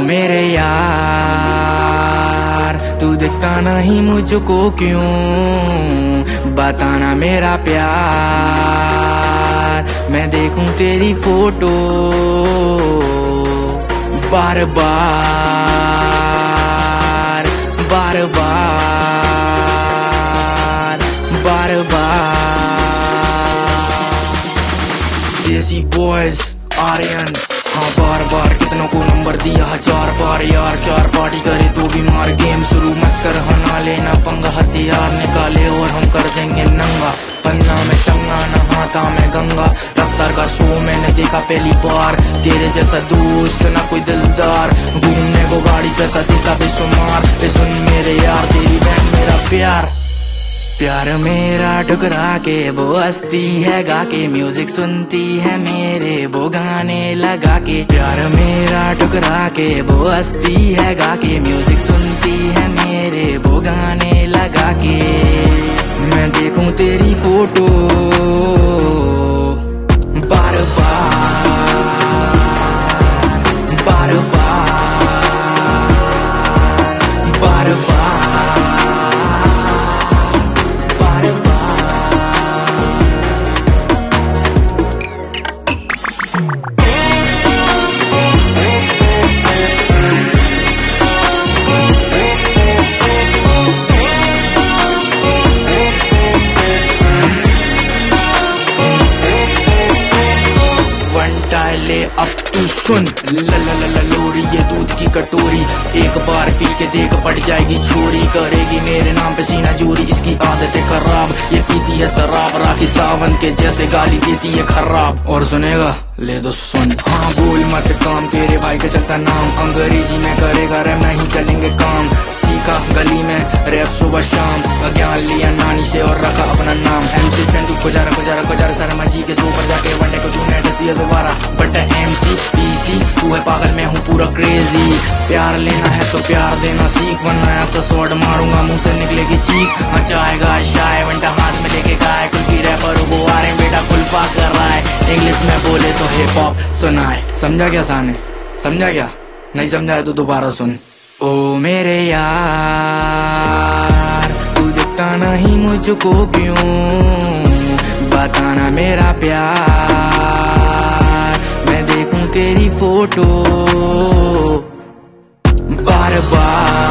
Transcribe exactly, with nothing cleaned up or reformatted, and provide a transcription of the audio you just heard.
मेरे यार, तू दिखता नहीं मुझको क्यों, बताना मेरा प्यार। मैं देखूं तेरी फोटो बार बार बार बार बार बार। देसी बॉयज आर्यन, हाँ बार बार कितनों को नंबर दिया हजार बार यार। चार पार्टी करे तो भी मार, गेम शुरू मत कर, हना लेना पंगा, हथियार निकाले और हम कर देंगे नंगा। पन्ना में चंगा नहाता मैं गंगा, रफ्तार का शो मैंने देखा पहली बार। तेरे जैसा दोस्त ना कोई दिलदार, घूमने को गाड़ी पैसा देता बेशुमार। ते सुन मेरे यार, तेरी बहन मेरा प्यार। प्यार मेरा ठुकरा के वो हंसती है गा के, म्यूजिक सुनती है मेरे वो गाने लगा के। प्यार मेरा ठुकरा के वो हंसती है गा के, म्यूजिक सुनती है मेरे वो गाने लगा के। मैं देखूं तेरी फोटो बार बार बार बार बार बार। ले अब तू सुन, ल ल ल ल लोरी ये दूध की कटोरी, एक बार पी के देख पड़ जाएगी चोरी। करेगी मेरे नाम पे सीना चोरी, इसकी आदत है खराब, ये पीती है शराब। राखी सावंत के जैसे गाली देती है खराब। और सुनेगा ले तो सुन, हाँ बोल मत काम, तेरे भाई का चलता नाम। अंग्रेजी में करेगा रैप, नहीं चलेंगे काम। सीखा गली में रैप सुबह शाम, ज्ञान लिया नानी से और रखा अपना नाम। एमसी फ्रेंड तू गुजारा गुजारा गुजारा शर्मा जी के शो पर जाके वनडे को तूने डस दिया दोबारा। बट एमसी पीसी तू है पागल, मैं हूँ पूरा क्रेजी। प्यार लेना है तो प्यार देना सीख, वरना ऐसा शॉट मारूंगा मुंह से निकलेगी चीख। मचाएगा शाय वंडा हाथ में लेके गाय, कुल्फी रैपर वो आ रहे बेटा कुल्फा कर रहा है। इंग्लिश में बोले तो हिप हॉप सुनाए। समझा क्या साने, समझा क्या? नहीं समझा तो दोबारा सुन। ओ मेरे यार, तू दिखता नहीं मुझको क्यों, बताना मेरा प्यार। मैं देखूं तेरी फोटो बार बार